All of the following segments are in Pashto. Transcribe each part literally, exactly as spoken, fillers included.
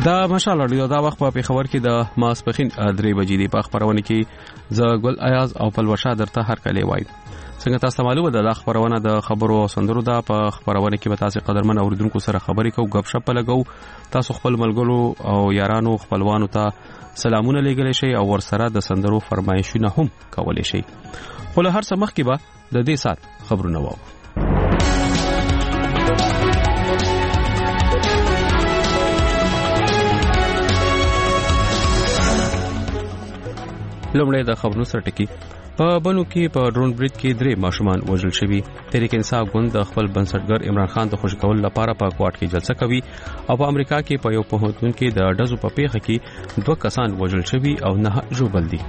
دا مشال اړیو دا وخت په خبر کې د ماسپخین درې بجې دی په خبرونه کې ز ګل ایاز او پلوشا درته هر کله وای. څنګه تاسو معلومه ده د خبرونه د خبرو او سندرو دا په خبرونه کې به تاسو قدرمن اوریدونکو سره خبرې کوو، غب شپ لګو، تاسو خپل ملګرو او یارانو خپلوانو ته سلامونه لګولای شي او ورسره د سندرو فرمایشونه هم کولای شي. خو له هر څه مخکې به د دې سات خبرونه وو. لومړی د خبرونو سره ټکی. په بنو کې په ډرون برید کې درې ماشومان وژل شوي. تحریک انصاف ګوند د خپل بنسټګر عمران خان د خوشی کول لپاره په کوارټ کې جلسه کوي او په امریکا کې په یو پوهنتون کې د ډزو په پیښه کې دوه کسان وژل شوي او نه ژوبل دي.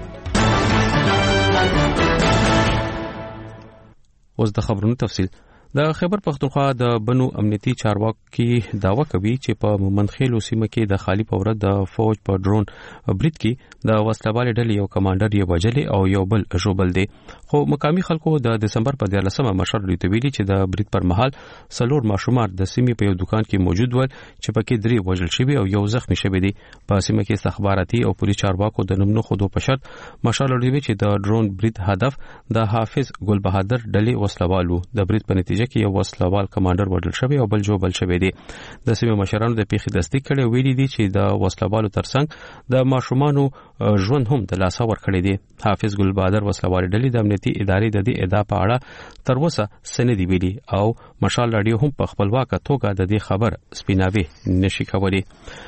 اوس د خبرونو تفصیل. د خیبر پختونخوا د بنو امنیتي چارواکي داوا کوي چې په مومندخیلو سیمه کې د خالی پورت د فوج په ډرون برید کې د وسلوال ډلې یو کمانډر یې وژلې او یو بل ژوبل دي. خو مقامي خلکو د دسمبر په دیارلسمه مشر لري ویلي چې د برید پر مهال څلور ماشومان د سیمې په یو دکان کې موجود ول چې پکې درې وژل شوي او یو زخمی شوی دي. په سیمه کې استخباراتي او پولیس چارواکو د نومونو خودو په شرط مشر لري چې د ډرون برید هدف د حافظ ګل بهادر ډلې وسلوالو. د برید په نتیجه کې یو وسلوال کمانډر وژل شوی او بل جوبل شوی دی. د سیمې مشرانو د پیښې تصدیق کړي ویلي دي چې د وسلوالو ترڅنګ د ماشومانو ژوند هم د لاسه ورکړی دی. حافظ ګل بهادر وسلوال ډلې د امنیتي ادارې د دې ادعا په اړه تر اوسه سندې ویلي او مشال رادیو هم په خپلواکه توګه د دې خبر سپیناوي نشي کولی.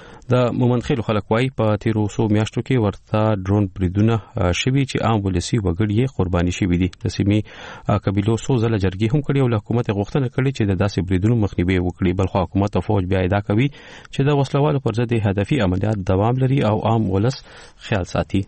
د مومندخیلو خلک وايي په تیرو څو میاشتو کې ورته ډرون بریدونه شوي چې عام ولسی وګړي یې قرباني شوي دي. د سیمې قبیلو څو ځله جرګې هم کړي او له حکومت غوښتنه کړې چې د داسې بریدونو مخنیوي وکړي. بلخو حکومت او فوج بیا ادعا کوي چې د وسلوالو پر ضد هدفي عملیات دوام لري او عام ولس خیال ساتي.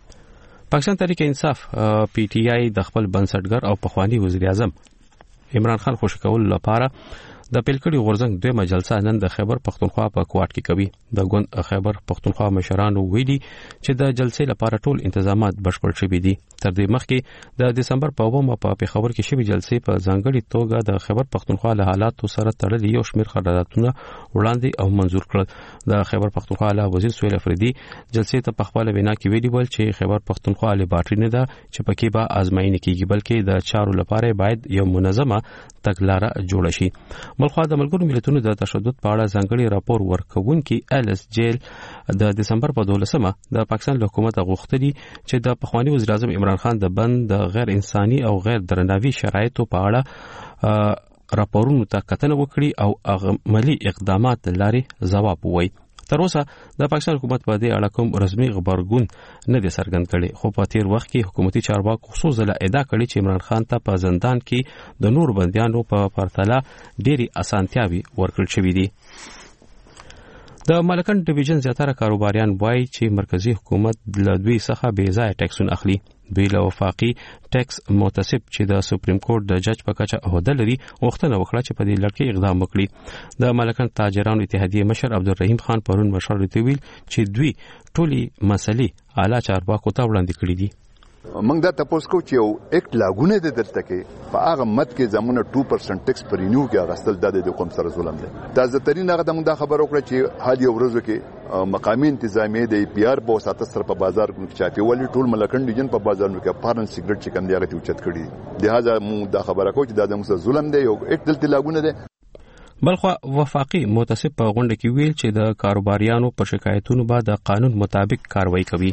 پاکستان تحریک انصاف پی ټی آی د خپل بنسټګر او پخوانی وزیر اعظم عمران خان خوشی کول لپاره د پیلکړي غورځنګ دویمه جلسه نن د خیبر پختونخوا په کوارټ کې کوي. د ګوند خیبر پختونخوا مشرانو ویلي چې د جلسې لپاره ټول تنظیمات بشپړ شوي دي. تر دې مخکې د دسمبر په اومه په پیښور کې شوې جلسې په ځانګړي توګه د خیبر پختونخوا له حالاتو سره تړلي یو شمېر قراردادونه وړاندې او منزور کړل. د خیبر پختونخوا له وزیر سهیل افریدي جلسې ته په خپل وینا کې ویلي ول چې خیبر پختونخوا لیبارټري نه ده چې پکې به آزمایښت کیږي بلکې د چارو لپاره باید یو منظمه تګلاره جوړ شي. بلخو د ملګرو ملتونو د تشدد په اړه ځانګړي راپور ورکوونکي ایلس جیل د دسمبر په دولسمه د پاکستان حکومت غوښتلي چې د پخوانی وزیر اعظم عمران خان د بند د غیر انساني او غیر درناوي شرایطو په اړه راپورونو ته کتنه وکړي او عملی اقدامات لارې ځواب ووایي. تر اوسه د پاکستان حکومت په دې اړه کوم رسمي خبرګون نه دی څرګند کړی، خو په تیر وخت کې حکومتي چارواکو خصوصا ادعا کړې چې عمران خان ته په زندان کې د نور بندیانو په پرتله ډېری اسانتیاوي ورکړل شوې دي. د مالکن ډیویژن زیاتره کاروباریان وایي چې مرکزی حکومت له دوی څخه بې ځایه ټیکسونه اخلي. دوی له وفاقي ټیکس متصب چې د سپریم کورټ د جج په کچه عہده لري غوښتنه وکړه چې په دې لړ کې اقدام وکړي. د مالکن تاجرانو اتحادیې مشر عبدالرحیم خان پرون مشر ته ویل چې دوی ټولي مسلې اعلی چارواکو ته وړاندې کړې دي. موږ دا تاسو کو چې یو اکټ لاګونه د درته کې په هغه مت کې زمونه two percent ټیکس پر رینیو کې اغستل د قوم سره ظلم دی. تازه ترين هغه د موږ خبر وکړه چې حال یو ورځ کې مقامی انتظامیه د پی آر په وساتت سره په بازار کې چاپی ولې ټول ملکن ډیجن په بازارونو کې پارن سیګریټ چې کم دی هغه ته اوچت کړي. لہذا موږ دا خبره کوو چې دا د موږ ظلم دی، یو اکټ دلته لاګونه دی. بلخو وفاقي متصب په غونډه کې ویل چې د کاروباریانو په شکایتونو باندې د قانون مطابق کاروایی کوي.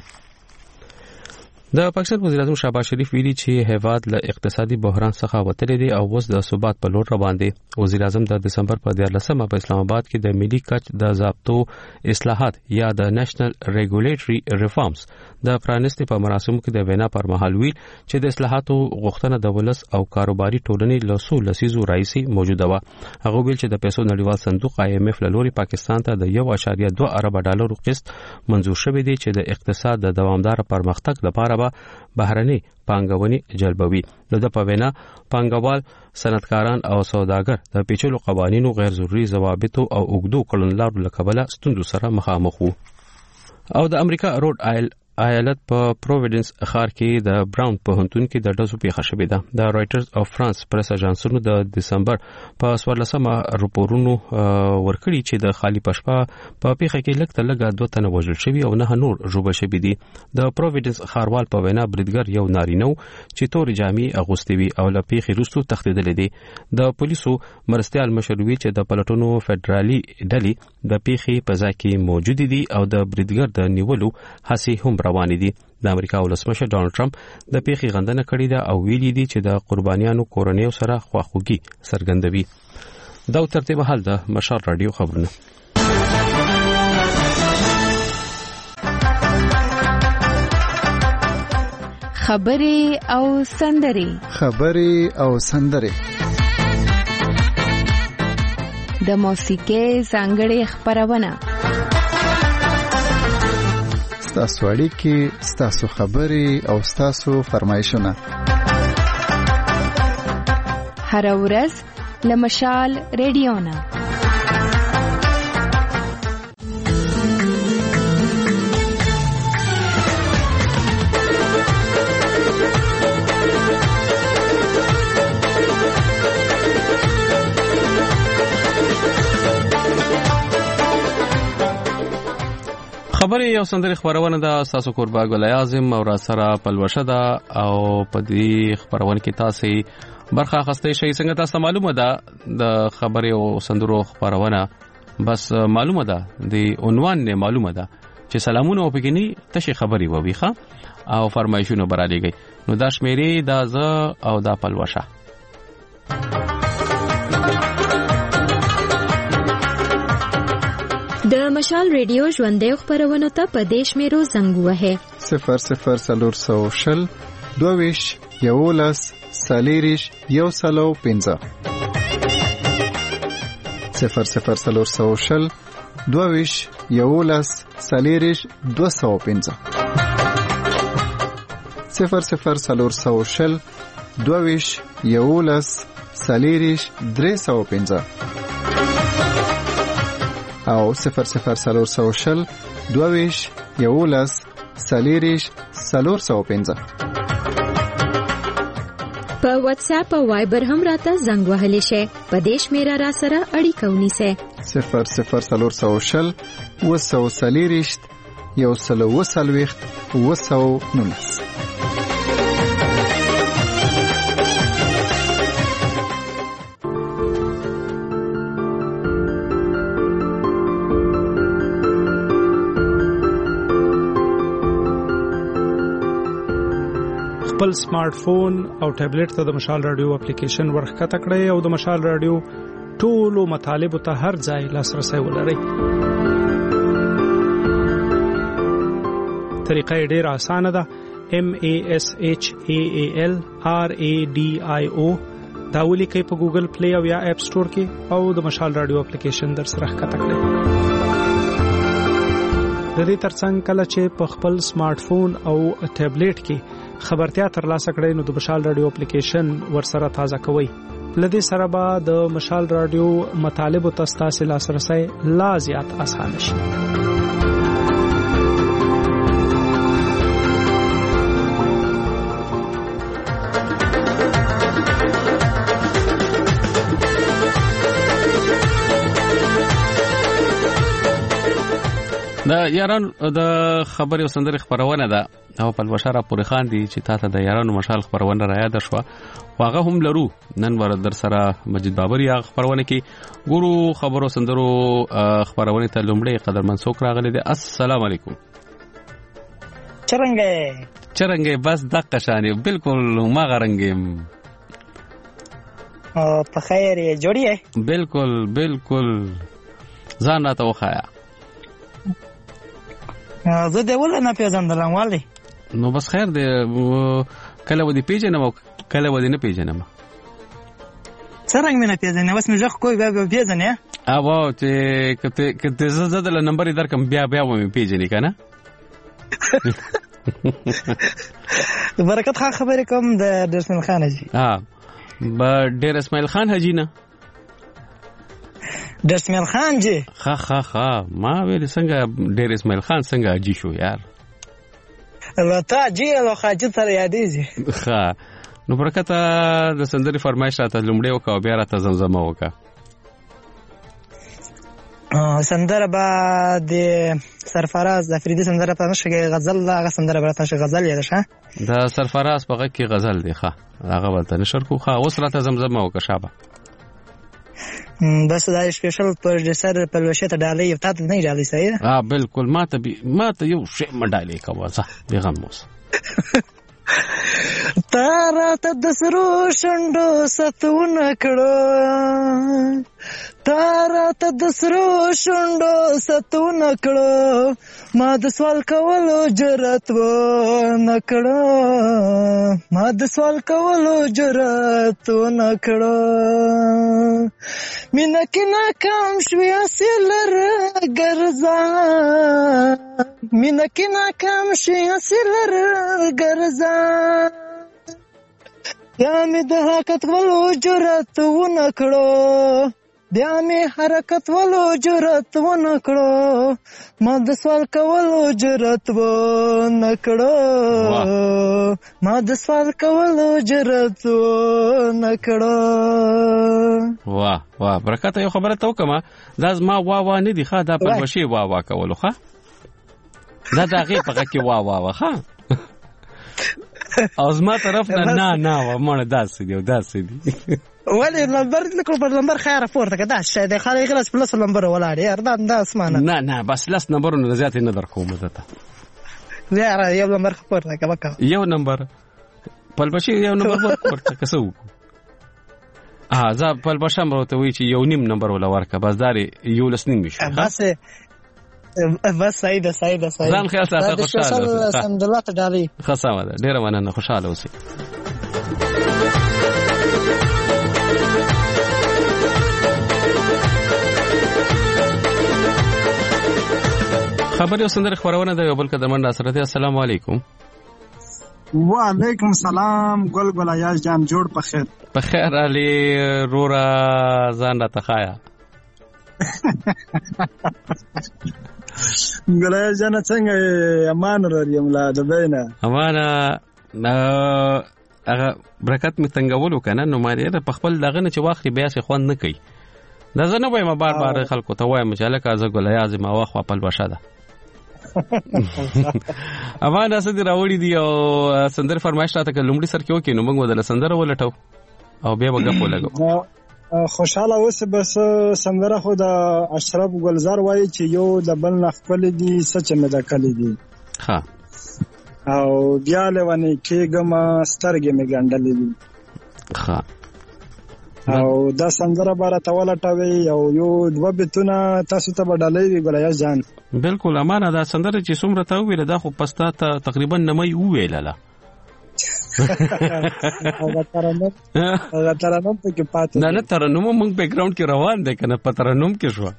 د پاکستان وزیر اعظم شهباز شریف ویلي چې هیواد له اقتصادي بحران څخه وتلی دی او اوس د ثبات په لور روان دی. وزیر اعظم د دسمبر په دیارلسمه په اسلام آباد کې د ملي کچ د ضابطو اصلاحات یا د نېشنل ریګولیټري ریفارمز د پرانیستي په مراسمو کې د وینا پر مهال ویل چې د اصلاحاتو غوښتنه د ولس او کاروباري ټولنې له څو لسیزو راځي موجوده و. هغه ویل چې د پیسو نړیوال صندوق آی ایم ایف له لوري پاکستان ته د یو اشاریه دوه ارب ډالرو قسط منزور شوی دی چې د اقتصاد د دوامدار پرمختګ لپاره بهرني پانګونې جلبوي. د په وینا پانګوال، صنعتکاران او سوداګر د پیچلو قوانینو، غیر ضروري ضوابطو او اوږدو کړنلارو له کبله ستونزو سره مخامخ وو. او د امریکا روډ آیل ایالت په پروویډنس ښار کې د براون پوهنتون کې د ډزو پیښه شوې ده. د رائټرز اف فرانس پریس اژانسونو د دسمبر په څوارلسمه راپورونو ورکړي چې د خالی پشپا په پیښه کې لږ تر لږه دوه تنه وژل شوي او نه نور ژوبل شوي دي. د پروویډنس ښاروال په وینا بریدګر یو نارینه چې تورې جامې اغوستې وي او له پیښې وروسته تښتېدلی دی. د پولیسو مرستیال مشر وی چې د پلټونو فدرالي ډلې د پیښې په ځای کې موجود دي او د بریدګر د نیولو هڅې هم روانې دي. د امریکا ولسمشر ډانلډ ټرمپ د پیښې غندنه کړې ده او ویلي دي چې د قربانیانو کورنیو سره خواخوږي څرګندوي. دا ترتیب حال د مشال رادیو خبرونه. خبرې او سندرې خبرې او سندرې د موسیقۍ ځانګړې خبرونه ستاسو اړیکې ستاسو خبرې او ستاسو فرمایشونه هر ورځ له مشال رادیو نه. خبرې یو سندري خبرونه ده. تاسو قربا ګل اعظم او را سره پلوشه ده او په دې خبرونه کې تاسو برخه اخستې شي. څنګه تاسو معلومه ده د خبرې او سندرو خبرونه بس معلومه ده د عنوان نه معلومه ده چې سلامونه او بګنی تشي خبري وبېخه او فرمایشونه برالېږي. نو دا شمیرې دا ز او دا پلوشه. د مشال ریډیو ژوندې خبرونه ته په دیش میرو زنګ وهه صفر صفر سلور سو شل دویش یولس سالیریش یو سلو پنځه صفر صفر سلور سو شل دویش یولس سالیریش دو سو پنځه صفر صفر سلور سو شل دویش یولس سالیریش درې سو پنځه او صفر صفر سلور سو شل دویش یولس سالیریش سلور سو پنځه. په واتس اپ او وایبر هم راته زنګ وهلی شي. په دیش میرا را سره اړیکه ونیسه صفر صفر سلور سو شل وسو سالیریش یو سلو وسلويخت وسو نونس. خپل سمارټ فون او ټابلیټ ته د مشال رادیو اپلیکیشن ورخکته کړئ او د مشال رادیو ټولو مطالبه ته هر ځای لاسرسي ولرئ. طریقه ډیره اسانه ده. M A S H A A L R A D I O دا ولیکئ په ګوګل پلی او یا اپ سٹور کې او د مشال رادیو اپلیکیشن در سره ښکته کړئ. د دې ترڅنګ کله چې په خپل سمارټ فون او ټابلیټ کې خبرتیا ترلاسه کړئ نو د مشال رادیو اپلیکیشن ورسره تازه کوئ. لدې سره به د مشال رادیو مطالب او تاسو لاسرسي لا زیات اسانه شي. د یاران د خبرې او سندرې خبرونه ده او په بشاره پوری خان دي چې تاسو د یارانو مشال خبرونه را یاد شو. واغه هم لرو نن ور در سره مجید بابری هغه خبرونه کې ګورو خبرو سندرو خبرونه ته لومړی قدر منسوک راغلي دي. السلام علیکم. چرنګه چرنګه بس دقه شانه بالکل ما غرنګم په خیر یې جوړیه بالکل بالکل ځان راته وخایا. زه د ول نه پیژندلم والي. نو بس خیر دی کله ودی پیژنم او کله ودی نه پیژنم. څنګه مې نه پیژنې وس مې ځخ کوی بیا بیا پیژنې. او چې کته کته زه د نمبر درکم بیا بیا مې پیژنې کنه. برکت خان خبرې کوم د ډیر خان حجی. ها با ډیر اسماعیل خان حجی نه د اسماعیل خان جی خا خا خا ما ویل څنګه ډیر اسماعیل خان څنګه حجی شو یار. البته جی او خاجي تر یادېږي. ښه نو برکت د سندري فرمایش راته لومړی وکړه او بیا راته زمزمه وکړه. سندره به د سرفراز د افریدي سندره په نشه کې غزل هغه سندره به نشه غزل یاد شه د سرفراز په غږ کې غزل دی. ښه هغه ولته نشر کو. ښه اوس راته زمزمه وکړه شابه. بس دا سپیشل پروډوسر په لوشه ته ډالۍ یو تاسو نه ډالۍ صحیح ده. ها بالکل ماته بي ماته یو شی مډالۍ کوه ځه بیغم اوس. تارا ته د سرو شونډو ستونه کړو تارا ته د سرو شونډو ستونه کړو ما د سوال کولو جرأت و نه کړو ما د سوال کولو جرأت و نه کړو مینه کې ناکام شوې اصلر ګرځا مینه کې ناکام شوې اصلر ګرځا بیا مې د حرکت ولو جرأت ونه کړو بیا مې حرکت ولو جرأت ونه کړو ما د سوال کولو جرأت ونه کړو ما د سوال کولو جرأت ونه کړو. واه واه برکت یو خبره ته وکم دا زما وا وا نه دی. ښه دا په وشي وا وا کولو. ښه دا دغه په کې وا وا ښه او زما طرف نه نه نه و مونږ داسې دی داسې دی ولی نمبر نکړو پر نمبر خیر پورته کدا شه د خالي خلاص پلس نمبر ولاړ یار دا دا اسمانه نه نه بس لاس نمبرونه زیات نه درکوم دته یار یو نمبر پورته کبا یو نمبر پلبشي یو نمبر پورته کسو اه زه پلبشم راته وی چې یو نیم نمبر ولا ورکه بس داري یو لس نیم شي بس بس صحیح ده صحیح ده صحیح ځان خیال ساته خوشاله اوسه سمدلات ډالي خاصه ده ډیره مننه خوشاله اوسه. خبر یو سندره خبرونه ده یو بل کدمن را سره. السلام علیکم. وعلیکم سلام ګل ګل ایاز جان جوړ په خیر په خیر علي رورا ځان را تخایا ګلای جان څنګه امان لري ملا د بینه امانه هغه برکت می څنګه کنه نو ماری په خپل دغه نه چې واخلي بیا څه خوند نه کوي دا زنه به ما بار بار خلکو ته وایم چې لکه از ګلای از ما واخ خپل بشه ده امانه سدي راوړي دی او سندر فرمایش راته لومړي سر کې وکي نو موږ ودل سندر ولټو او بیا به غو لګو. خوشاله اوسه بس سندره خو د اشرف ګلزار وایي چې یو د بل نخپل دي سچ مې د کلی دي. ها او بیا لونه کېګم سترګې مې ګنډلې دي. ها او دا سندره بار ته ولټوي او یو دوه بیتونه تاسو ته بدلې وی ګلای جان. بالکل امانه دا سندره چې څومره ته ویل دا خو پستا ته تقریبا نمای ویلاله هغه ترنم هغه ترنم ته کې پاتې نه نه ترنم موږ بیک گراوند کې روان دی کنه په ترنم کې شو.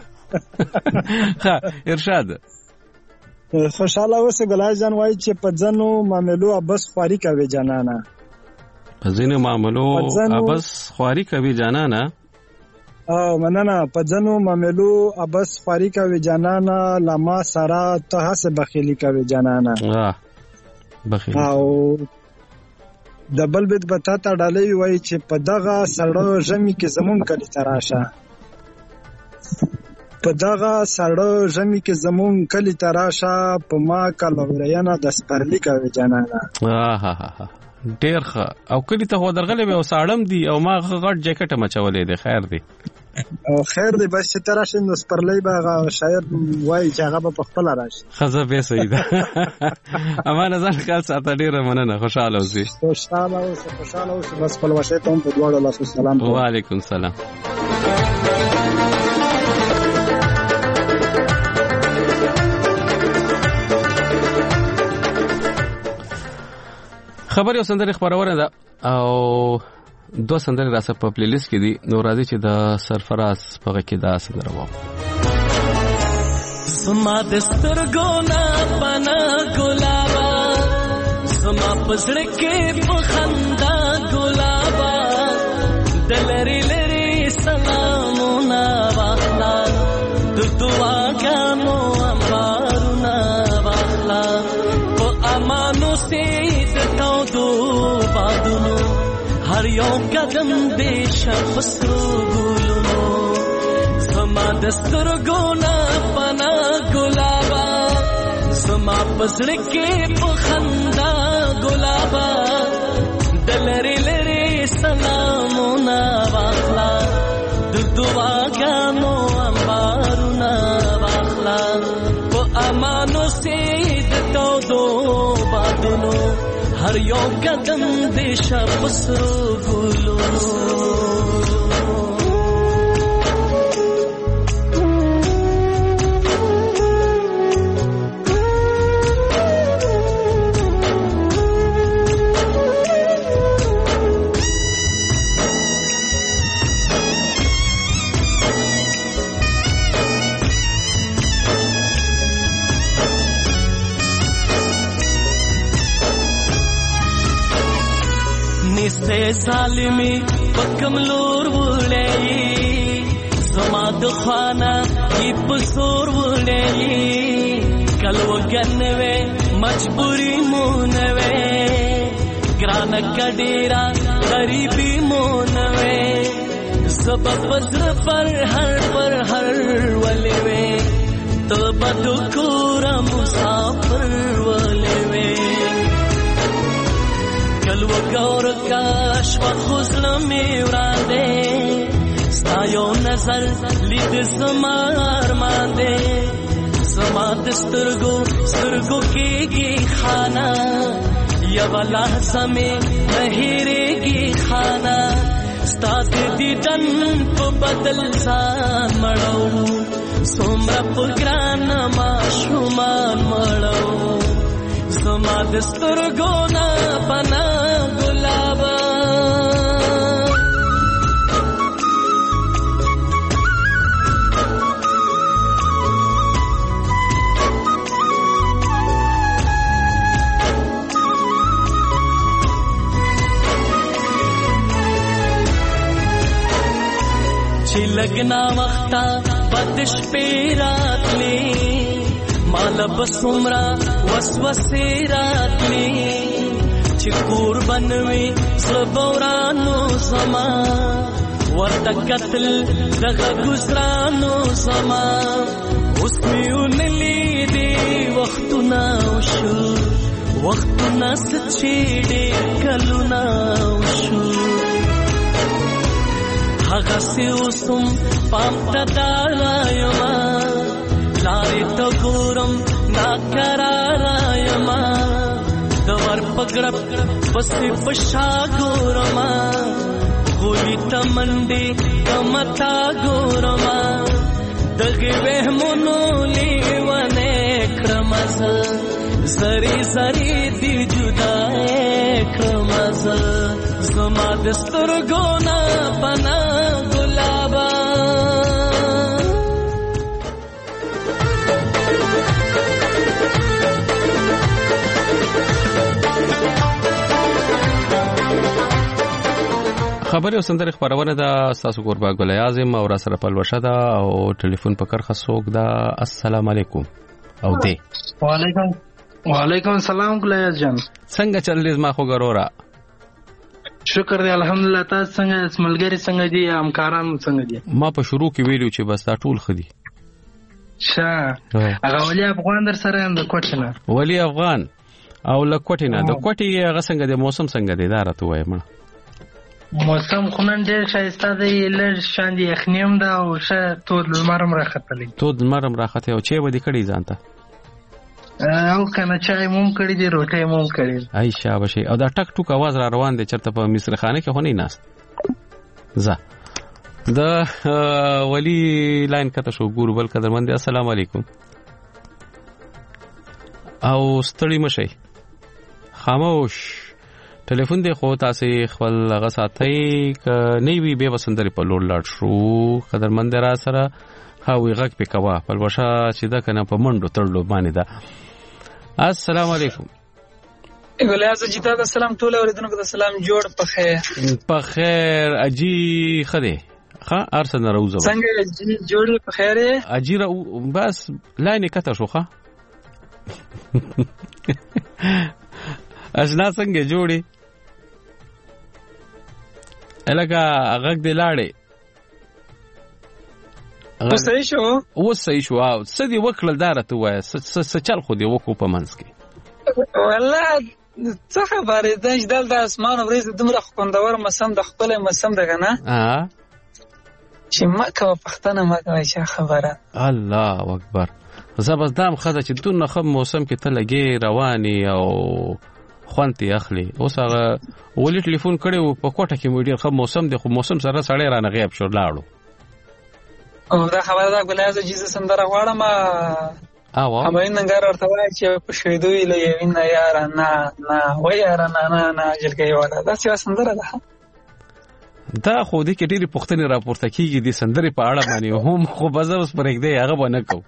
ها ارشاد خوشاله اوسه ګلای جان وایي چې په ځنو معاملو ابس خواري کوي جانانا په ځینو معاملو ابس خواري کوي جانانا او مننه په ځنو معاملو ابس خواري کوي جانانا لما سارا ته هڅه بخیلی کوي جانانا. واه بخیلی او د بل بیت بتا ته ډالۍ وای چې په دغه سړو ژمي کې زمون کلی تراشه په دغه سړو ژمي کې زمون کلی تراشه په ما کلورینه د سپرلی کوي جانانا. ها ها ها ډیر ښه او کلی ته هو درغلې به او ساړم دی او ما غټ جاکټ مچولې دی. خیر دی او خیر دی بس چې تراشه نو سپرلی به شاعر وای چې هغه په خپل راشي. خزه به صحیح ده. امانه ځان خیال ساته ډیره مننه خوشاله اوسئ. خوشاله اوسئ خوشاله اوسئ بس خپل وشه ته په دواړو لاسو سلام. وعلیکم سلام. خبر یو سندره خبرونه ده او دو سندره راسه په پلی لیست کې دي نو راځي چې د سرفراز په کې دا سندره وو. سما د سترګو نه پنا ګلابا سما پسړ کې په خندا ګلابا دلری لری سلامونه واخلا د دعا غانو امبارونه واخلا په اما بادونو هر یو قدم دې شپسرو ګلونو زما دستر ګونا پنا ګلابا زما پسړ کې پخندا ګلابا دلری لری سلامونه واخلا د دعاګانو انبارونه واخلا په امانو سید تو دو بادونو هر یو قدم دې شپسرو ګلونو نسته ظالمی پکم لور وړی زما د خانه کی پسور وړی کلو ګنوي مجبوری مونوي ګران کډیرا غریبی مونوي سبب پزر پر هر پر هر ولوي تب د کور مسافر ولوي کلو گور کاش و خوزلمی وراده ستایو نظر لید زمار مانده زما دسترگو سترگو کیگی خانا یو لحظه میں نهیرگی خانا ستاد دیدن پو بدل زان مڑو سومر پگران معشومان مڑو زما دسترگو نا پنا گلابا چی لگنا وقتا بدش پیرات لی مال بسمرا وسوسه راتلی چې قربان وي صبرانو زما ورته قتل دغه گزرانو زما اوس میون لیدي وختونه شو وختونه سچېډې کلونه شو هغه سه اوسم پام تدارايما لارې ته ګورم ناکرارايما دوار پګړپ پسې پښا ګورما ګولې تمندې کمتا ګورما دغه وهمونو لیونه کرمز زری زری دی جدا کرمز زما دسترګونا بنا ګلابا خبري وسندري خبرونه دا تاسو قربا ګل اعظم او را سره پلوشه دا او ټلیفون پکړ خسوک دا السلام علیکم او دې وعلیکم وعلیکم السلام ګل اعظم څنګه چلې ما خو ګرورا شکر دی الحمدلله تاسو څنګه ملګری څنګه دي همکاران څنګه دي ما په شروع کې ویلو چې بس دا ټول خدي شه هغه ولي افغان در سره د کوټنه ولي افغان او لکوټینه د کوټي هغه څنګه د موسم څنګه دی دا راته وایم موسم خونن ډېر شایسته دی لږ شان دی یخنیم دا او شه تور لمرم راختلی تور لمرم راخته او چې ودی کړي ځانته او کنه چای موم کړي دی روټي موم کړي ای شابه او دا ټک ټوک आवाज را روان دی چرته په مصر خانه کې هونی ناس زه د ولی لاین کته شو ګور بل قدرمن السلام علیکم او ستړي مشي خاموش ټلیفون دی خو تاسو خپل غا ساتي ک نه وی به وسندري په لوړ لاړ شو قدرمن را سره هاوی غک په کوا په وشا چې دا کنه په منډو تړلو باندې دا السلام علیکم ګلازه جیتا د سلام ټول اوریدونکو د سلام جوړ په خیر په خیر اجي خده ها ارسن روزه څنګه اجي جوړ په خیر اجي بس لاینه کته شوخه اشنا څنګه جوړي الګه غږ دی لاړې او صحیح شو او صحیح شو او سدي وکړل دارته وای س چل خو دی وکړو په منځ کې والله څه خبره ده چې دلته اسمان ورځ دومره خوندور مسم د خپل مسم دغه نه ها چې مکه پښتنه مکه چې خبره الله اکبر زبردام خزه چې دونه خو موسم کې ته لګي رواني او خوانتي اخلي اوس هغه ولې ټلیفون کړي او په کوټه کې مې ډیر خو موسم دی خو موسم سره سړی رانه غیب شو لاړو او دا خبره ده ګلازه چې سندره غواړم او همین نګار ورته وای چې په شیدوی له یوین یار نه نه و یار نه نه نه جلګي ولا دا څه سندره ده دا خو دې کې ډېری پوښتنې راپورته کیږي د سندرې په اړه باندې هم خو بزه اوس پرېږ دی هغه باندې کو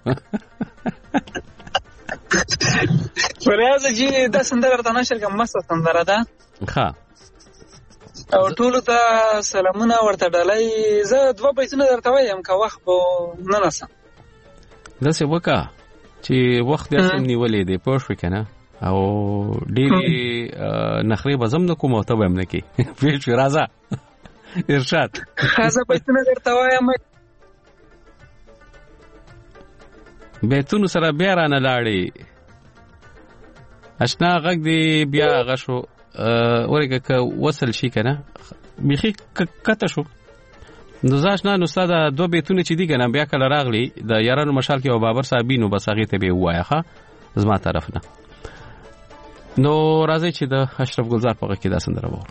ورته چې دا سندره ته نشر کوم مست سندره ده ښه او ټول ته سلامونه ورته ډالای زه دوه پیسونه درته وایم که وخت به نه نسم دا څه وکا چې وخت دې سم نیولې دی پوه شو کنه او ډېری نخري بزم نه کوم او ته هم نه کی ویل شو راځه ارشاد خاصه پیسونه درته وایم بیتونو سره بیا رانه لاړې اشنا غږ دی بیا غشو ورګه ک وصل شي کنه بيخي کته شو نو ځاش نه نو ستاده دوه بیتونه چې دی کنه بیا کله راغلی د یارانو مشال کې او بابر صاحبینو بس هغه ته به وایخه زما طرف نه نو راځي چې د اشرف ګلزار په کې دا سندره وره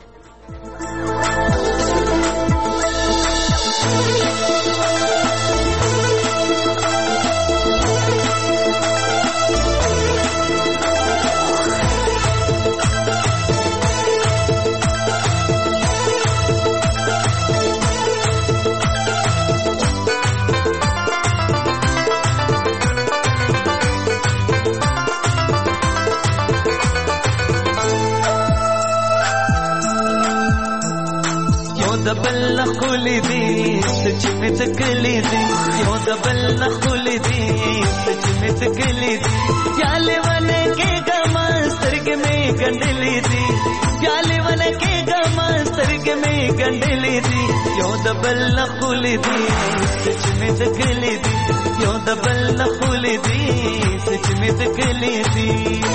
دبل خولي دي سچ می تکلی دي یو دبل خولي دي سچ می تکلی دي یاله ونه کې ګما سترګ می ګندلې دي یاله ونه کې ګما سترګ می ګندلې دي یو دبل خولي دي سچ می تکلی دي یو دبل خولي دي سچ می تکلی دي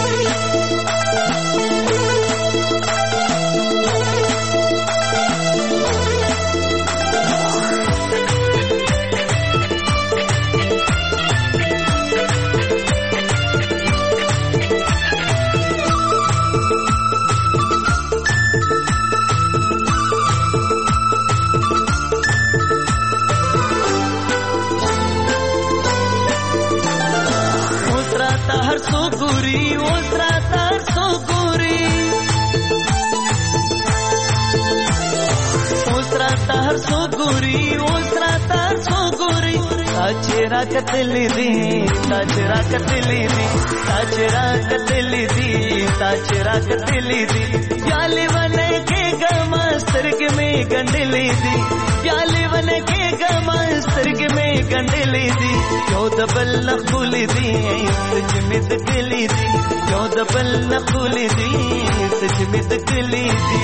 ताचरा कतली दी ताचरा कतली दी ताचरा कतली दी ताचरा कतली दी प्याले बने के गमा सर्ग में गंडली दी प्याले बने के गमा सर्ग में गंडली दी यो दबल नखुली दी सच में तकली दी यो दबल नखुली दी सच में तकली दी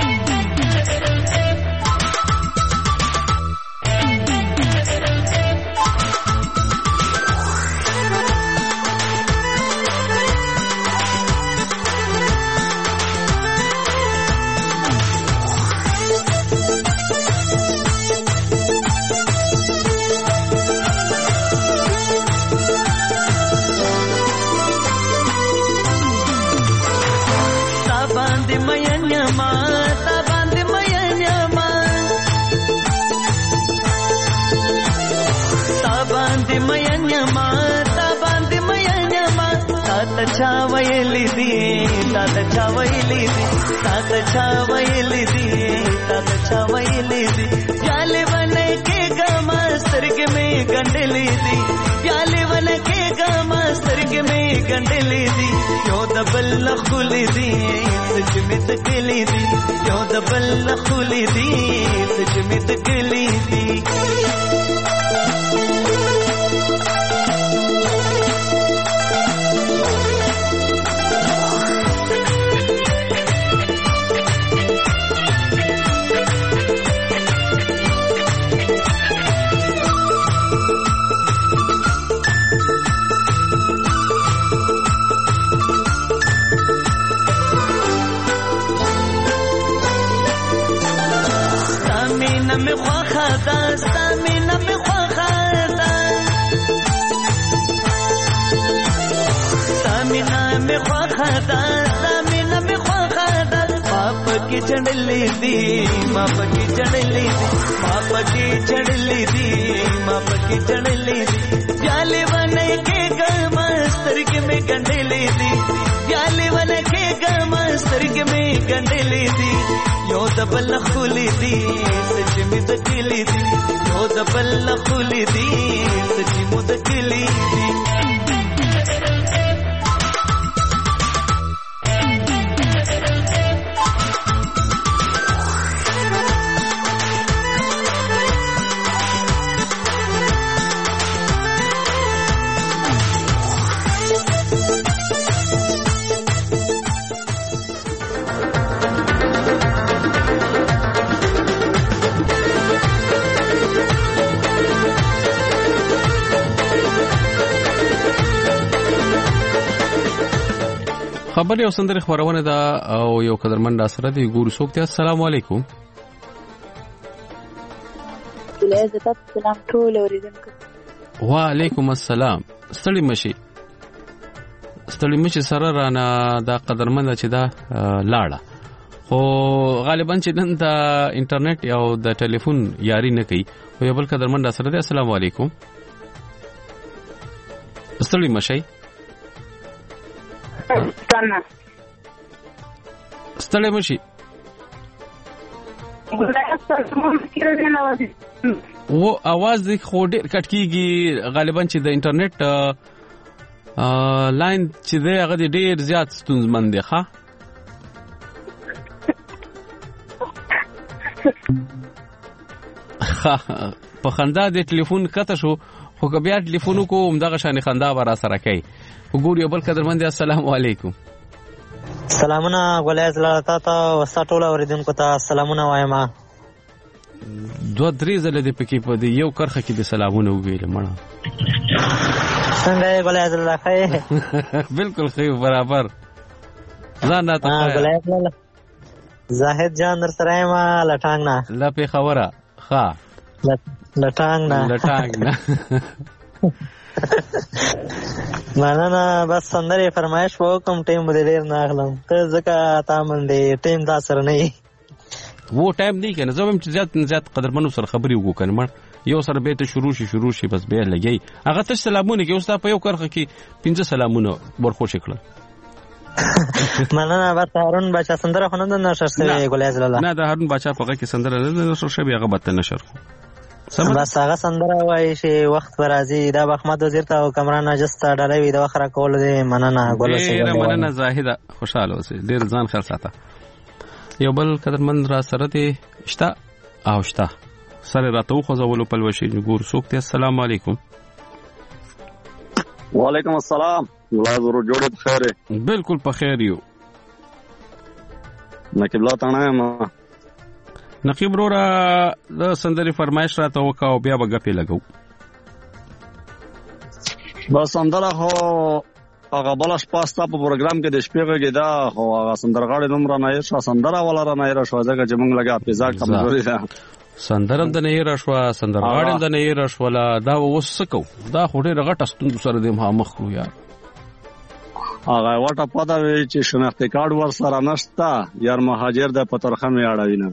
छावयली दी तात छावयली दी तात छावयली दी तात छावयली दी प्याले बने के गमा सर्ग में गंडली दी प्याले बने के गमा सर्ग में गंडली दी यो दबल खुली दी सच में तकली दी यो दबल खुली दी सच में तकली दी مینا می خوخه دا ستا مینا می خوخه دا ستا مینا می خوخه دا ستا مینا می خوخه دا ما پکی چڑلی دی ما پکی چڑلی دی ما پکی چڑلی دی ما پکی چڑلی دی پیالی بنے کے گم سترګې مې ګنډلې دي پیالی بنے کے گم سترګې مې ګنډلې دي یو د بل خولې دي سچ مې د کلی دي یو د بل خولې دي سچ مې د کلی دي خبر یو سندره خبرونه ده او یو قدرمن را سره دی ګورو څوک ته السلام علیکم ولایت سلام ټول اوریدونکو وعلیکم السلام ستړي مشي ستړي مشي سره رانه دا قدرمن چې دا لاړه خو غالبا چې نن دا انټرنیټ او د ټلیفون یاري نه کوي خو یو بل قدرمن را سره دی السلام علیکم ستړي مشي څنګه ستړي مشي و आवाज د خو ډېر کټ کیږي غالبا چې د انټرنیټ لاین چې دی هغه ډېر زیات ستونزمن دی ښه په خندا د ټلیفون کته شو خو بیا ټلیفون کو همدغه شان خندا برا سره کوي وګورئ بل قدرمن دي السلام علیکم سلامونه غولیز لاته تا وسټوله اوریدونکو ته سلامونه وایم دوه درې زله د پکې په دی یو کرخه کې د سلامونه ویل مړه څنګه غولیز لاخه بالکل خو برابر ځان نه ته غولیز زاهد جان در سره ما لټانګ نه لپې خبره ښا لټانګ نه لټانګ نه مننه بس سندري فرمایش وکم ټیم دې ډیر نه اخلم ته ځکه تا منډه ټیم دا سره نه وو ټایم دی کنه زه هم چې زیات زیات قدرمنو سره خبري وکړم مړ یو سره به ته شروع شي شروع شي بس به لګي هغه ته سلامونه کې اوس تا په یو کرخه کې پنځه سلامونه ورخوش کړل مننه بس هارون بچا سندره خو نه نشر سوي ګولیز لاله نه دا هارون بچا په کې سندره نه نشر شوی هغه بت نشر بس هغه سندره وایي چې وخت برازي دا احمد وزیر ته او کمران نجس ته ډالوي د وخره کول دي مننه ګولیز ډیر مننه زاهده خوشاله اوسې ډیر ځان خیر ساته یو بل قدرمن را سره دي شتا او شتا سره راته خو زولو په لوشي ګور سوکته السلام علیکم وعلیکم السلام الله زرو جوړ بخیر بالکل په خیر یو نقیب لا تانه ما نقیب رورا د سندري فرمایش راته وکاو بیا به غپې لګو بس سندره هو هغه بلش پاستا په پروګرام کې د شپې کې دا هو هغه سندرغاړي نوم را نه شو سندره ولا را نه را شو ځکه چې موږ لګا پیزا کمزوري ده سندرم د نه را شو سندرغاړي د نه را شو دا وسکو دا خوري رغټ استند سره د مخ خو یار هغه واټه پدا وی چې شناختی کارت ور سره نشتا یار مهاجر د پترخه می اړوینه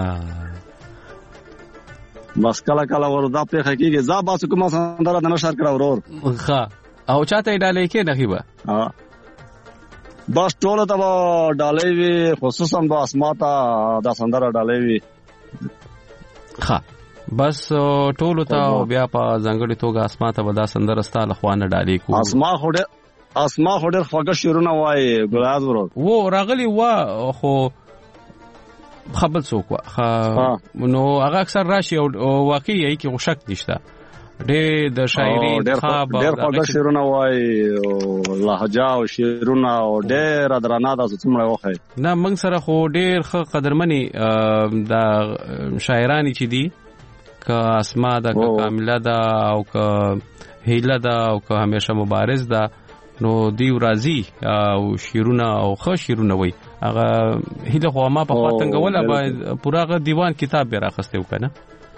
بس کله کله وردا په حقیقت ز با کوم سندره د نشر کړه ورور ښه او چاته ډالې کې نخيبه ها بس ټول ته ډالې وی خصوصا با اسماته د سندره ډالې وی ښه بس ټول ته بیا په ځنګړې توګه اسماته ودا سندره ستاله خوانه ډالې کو اسما خوده اسما خوده خوګه شیرونه وای ګلاز ورور وو راغلی وا خو خبل څوک وا نو هغه اکثر راشي او واقعي کې غشک نشته ډېر د شاعري خاب ډېر خوګه شیرونه وای لهجه او شیرونه او ډېر درنه د څومره وخه نه موږ سره خو ډېر ښه قدرمنی د شاعرانی چې دي ک اسما د کامله ده او ک هیله ده او ک همیشه مبارز ده نو دیو راضی او شیرونه او خو شیرونه وای هغه هله خو ما په خاطنګ ولا به پوراغه دیوان کتاب به راخسته وکنه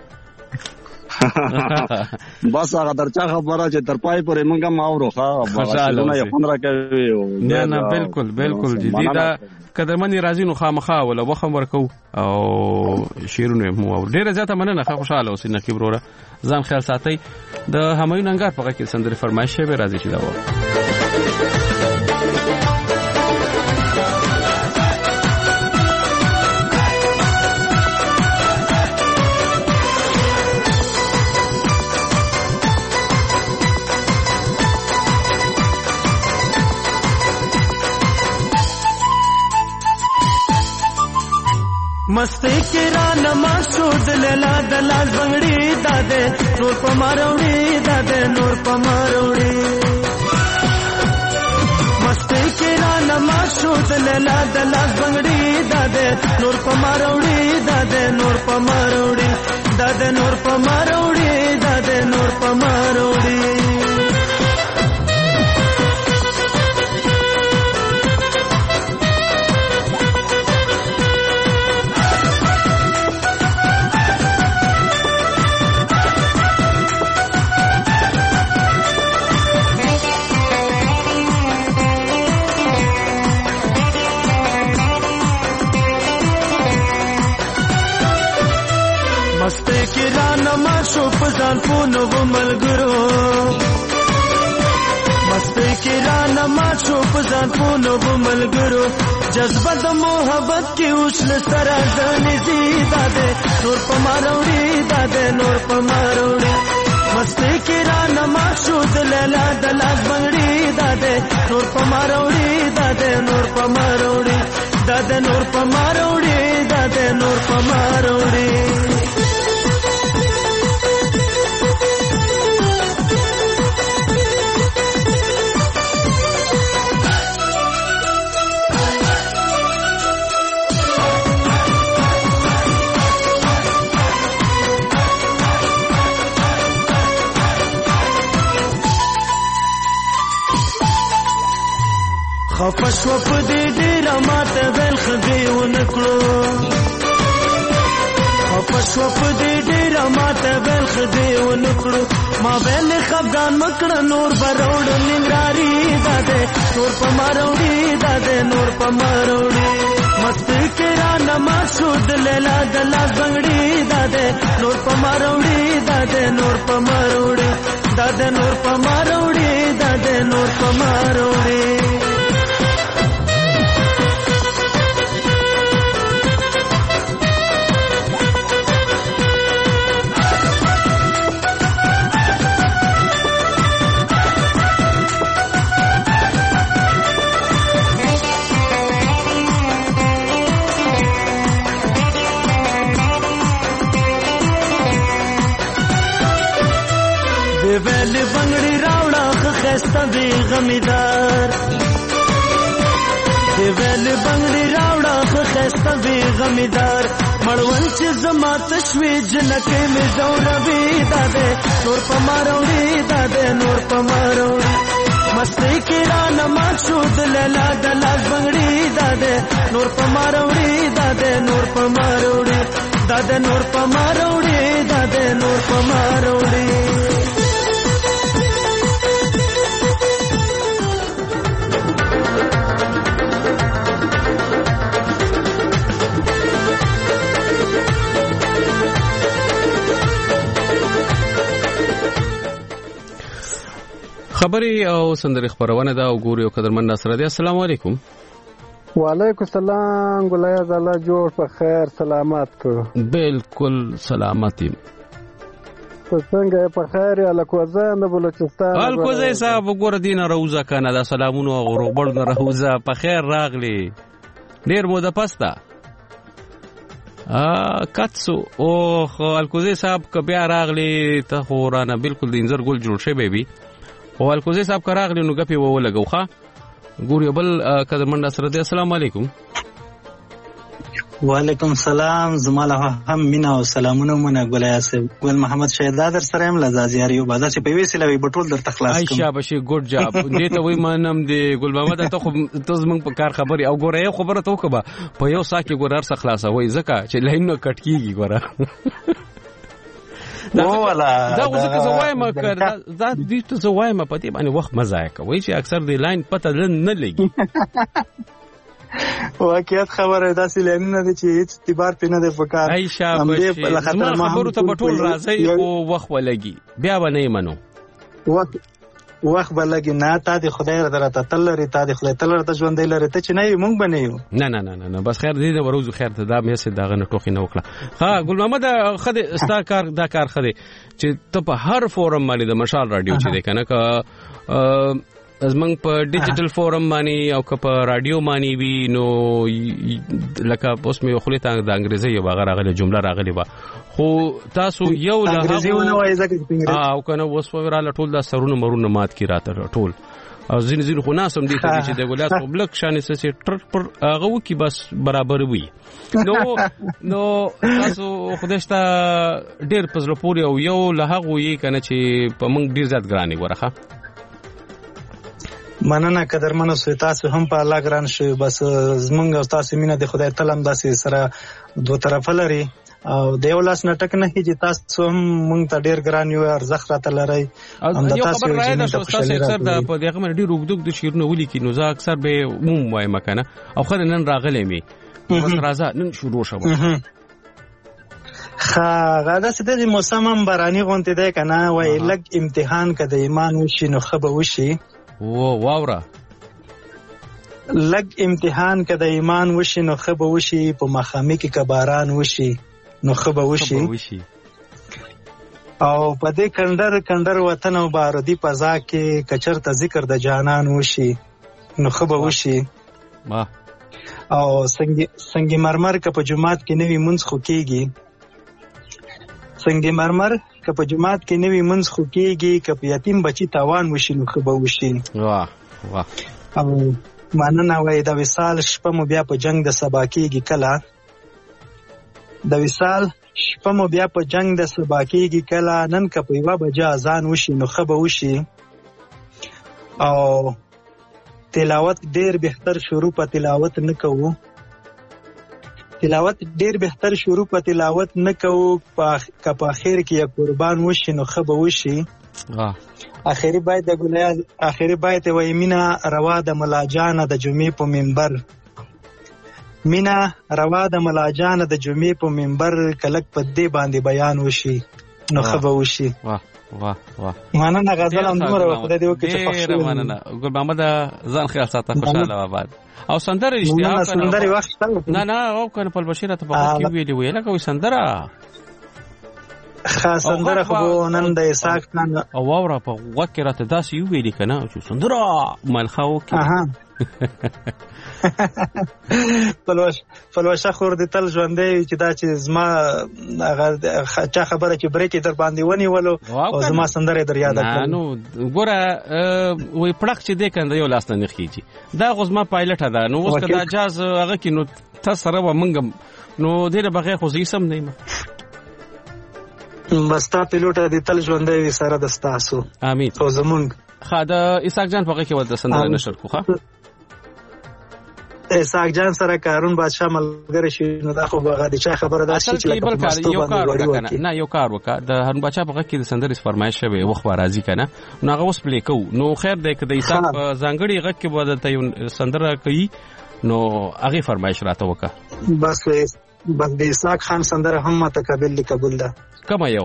بس هغه درچا خبره چې تر پای پورې مونږه ما وروخه خوشاله یې خون راکوي نه نه بالکل بالکل جدي دا قدرمنې راځي نو خامخا ولا وخم ورکو او شیرونه مو ډیره زیاته مننه خوشاله اوسې نقیب وروره ځان خیال ساتي د همایون انګار په کې سندره فرمایش به راځي چې دا و مستی کې را نماز شو دلالا دلاس بنگړي داده نور پماروړي داده نور پماروړي مستی کې را نماز شو دلالا دلاس بنگړي داده نور پماروړي داده نور پماروړي داده نور پماروړي داده نور پماروړي مستی کې را نماز شو په ځان پونو ملګرو مستی کې را نماز شو په ځان پونو ملګرو جذبه د محبت کې اوسل سره ځنې زی داده نور پماروړي داده نور پماروړي مستی کې را نماز شو د لیلا د لاس بنگړي داده نور پماروړي داده نور پماروړي داده نور پماروړي داده نور پماروړي خفش و په دې ډېر ماته ویل خدای و نکړو خفش و په دې ډېر ماته ویل خدای و نکړو ما ویل خفګان مکړه نور بروړ ننګراري داده نور پماروړي داده نور پماروړي مست کې را نماز شو د لیلا د لاس بنگړي داده نور پماروړي داده نور پماروړي داده نور پماروړي داده نور پماروړي ویل بنگړي راوړه خسته دی غمیدار دی ویل بنگړي راوړه خسته دی غمیدار مړول چې زما تشوي جنکه می زوروي داده نور پماروړي داده نور پماروړي مستی کې را نماز شو د لیلا د لاس بنگړي داده نور پماروړي داده نور پماروړي داده نور پماروړي داده نور پماروړي خبري او سندري خبرونه دا وګوري او قدرمن ناصر دي. السلام علیکم. وعلیکم السلام ګلیا زاله جوړ په خیر سلامات کو. بالکل سلامتی. څنګه په خیر یا کوزه نه بلوچستان. الکوزه صاحب وګور دینه روزه کنه دا سلامونه او روبړ نه روزه په خیر راغلی. ډیر مو د پستا. ا کاتسو او الکوزه صاحب ک بیا راغلی ته خورانه بالکل د انځر ګل جوړ شي بیبي. او الکوزی صاحب کراغلی نو غپی وو لګو ښا ګوري بل قدرمن ناصر دې. السلام علیکم. وعلیکم سلام، زما له هم مینا او سلامونه مونږ ګولای سه ګل محمد شهدا در سره هم لزازیار یو باز چې په ویسه لوي بټول در تخلاص کوم. عائشہ بشي ګډ جاب دې ته وای مانم دی ګل محمد ته خو ته زمنګ په کار خبري او ګوره یو خبره ته وکبه په یو ساکه ګورار څخه خلاصه وای زکه چې لاین نو کټ کیږي ګوره دا ولا دا وزکه زوایم کړ دا دې ته زوایم په دې باندې وخت مزه کوي چې اکثر دی لاین پته نه لګي. واقعیت خبره داسې لینه دي چې هیڅ اعتبار پې نه دی پکار. عائشہ بشي زما خبرو ته بټول راځي او وخت ولګي بیا به نه منو وخت وخت بلګي نه تا دې خدای درته تل لري تا دې خدای تل درته ژوند لري ته چې نه مونږ بنئیو. نه نه نه نه بس خیر دې وروزو خیر ته دا مې سه داغه نه ټوخي نه وکړه. ها ګل محمد خدای ستا کار دا کار خدای چې ته په هر فورم باندې د مشال رادیو چې دی کنه ک زمنګ په ډیجیټل فورم باندې او که په رادیو باندې وی نو لکه اوس مې خو ته د انګریزي یو بغیر غلې جمله راغلی و خو تاسو یو له انګریزي ونه وایي ځکه او کنه اوس وراله ټول د سرونه مرونه مات کی راته ټول او زین زین خو ناسم دي چې د ګولات په بلک شانې سې ټر پر هغه وکي بس برابر وي نو نو تاسو خودشته ډېر پزله پوري او یو له هغه یې کنه چې په موږ ډېر زیات ګرانی ورخه مننه قدرمنو سوی تاسو هم په الله ګران شي بس زمونږ او تاسو مینه د خدای تلم داسې سره دوه طرفه لري او د یو لاس نټک نه هیږي تاسو هم مونږ ته ډیر ګران یو ارزښت راته لري هم د تاسو چې تاسو اکثر د په دغه باندې ډیر وګدوګ د شیرونه ولي کې نو زه اکثر به عموم وایم کنه او خدای نن راغلی می بس راځه نن شروع شوه خا غدا ست د موسم هم باراني غونته ده کنه وای لګ امتحان کده ایمان وشي نو خبه وشي و واوره لګ امتحان کده ایمان وشي نو خبه وشي په مخامي کې کباران وشي نو خبه وشي او په دې کندر کندر وطن او بارودی پزا کې کچرته ذکر د جانان وشي نو خبه وشي ما او څنګه څنګه مرمر ک په جمعات کې نوی منځ خو کېږي څنګه مرمر ک په جمعات کې نوی منځ خو کېږي ک په یتیم بچی تاوان وشي نو خبه وشي. واه واه او ماننه وای د وصال شپه مو بیا په جنگ د سبا کېږي کله د وصال شپه مو بیا په جنگ د سبا کېږي کله نن ک په یوه بجه اذان وشي نو خبه وشي او تلاوت ډیر بهتر شروع په تلاوت نه کوو تلاوت ډیر بهتر شروع په تلاوت نه کوو که په اخر کې یا قربان وشي نو خبه وشي. اخري باید د ګلیا اخري باید وای مینا روا د ملاجان د جمعې په منبر مینا روا د ملاجان د جمعې په منبر کلک په دې باندې بیان وشي نو خبه وشي. واه واه واه ماننه غزل هم دومره خدای دې وکړي چې پښتو ماننه ګل محمد ځان خیال ساته خوشاله آباد او سندره اشتیا سندره وخت نه نه او کنه په بشیره ته په کې ویلي ویل کوي سندره خاص سندره خو نن د اساق خان او واوره په وکه راته داسې یو ویلي کنه چې سندره ملخاو کې اها فلوش فلوش خور د تل ژوندې چې دا چې زما هغه چا خبره چې بریکې در باندې ونیولو او زما سندره در یاد کړم نو ګوره وې پړق چې دې کنده یو لاس نه خېږي دا غوزما پایلټ ده نو اوس کدا اجازه هغه کې نو تاسو سره ومنګم نو ډېر بغیر خو زی سم نه بس تا پیلوټ دې تل ژوندې وي سره د تاسو امين او زمونږ خاده اسحاق جان په کې ولته سندره نشر کوخه اسحاق جان سره کارون بادشاہ ملګری شي نو دا خو هغه د چا خبره ده چې یو کار وکړه نه یو کار وکړه د هارون بادشاہ په کې د سندرې فرمایش شوی وخت راځي کنه نو هغه اوس پلی کو نو خیر دې کده اسحاق ځانګړي غږ کې بدلته یو سندره کوي نو هغه فرمایش راته وکړه بس بس د اسحاق خان سندره هم متقابل قبول ده کوم یو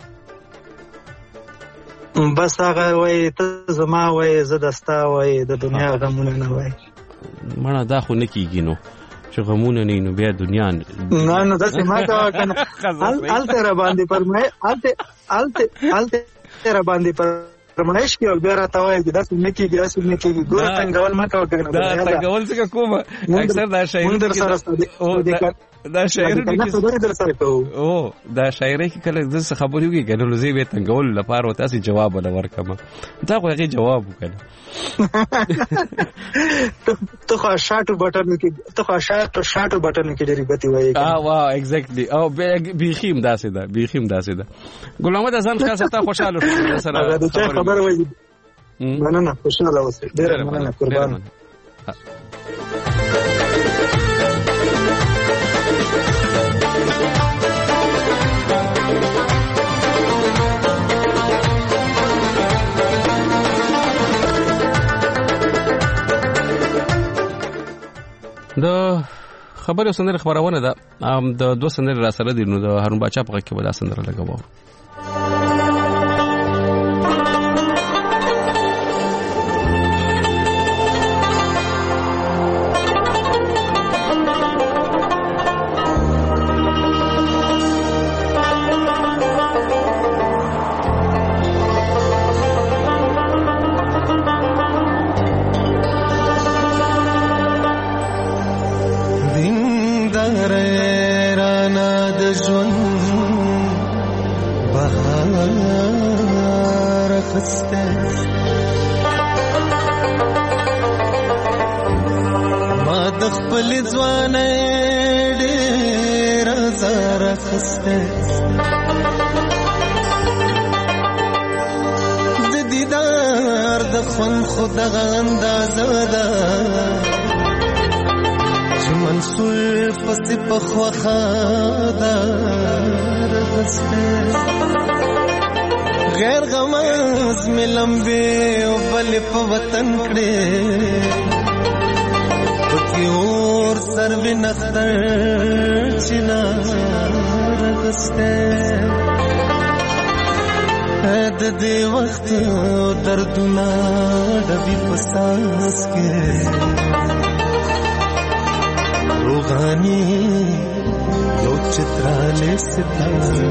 بس هغه وای ته زما وای زه دستا وای د دنیا غمونه نه وای مړه دا خو نه کیږي نو چې غمونه نه نو بیا دنیا نه نه دا څه ما کا کنه ال تر باندې پر مې ال ال ال تر باندې پر فرمایش کې او بیا راته وایي چې داسې نه کېږي داسې نه کېږي ګوره تنګول مه کوه کنه دا تنګول څنګه کومه اکثر دا شاعري دا شاعري خبرې در سره کوو او دا شاعري کې کله د څه خبرې وکړي کنه نو زه به تنګول لپاره تاسو جواب ولا ورکم دا خو هغه جواب وکړه ته خو شاټو بټن کې ته خو شاټو شاټو بټن کې ډېری بتی وایي اه واه ایگزیکټلی او بيخیم داسې ده بيخیم داسې ده ګل محمد اذان خاصه ته خوشاله شو سره خبر وایي مننه خوشاله اوسې ډېر مننه قربان د خبرو سندره خبرونه ده د دوه سندره را سره دي نو د هارون باچا په کې ولا سندره لګاوه غیر غمز میں لمبے او بل په وطن کړي پکی اور سر بنختر چنا رغسته د دې وخت دردونه ډبي پساس کې روغاني یو چتراله ستاره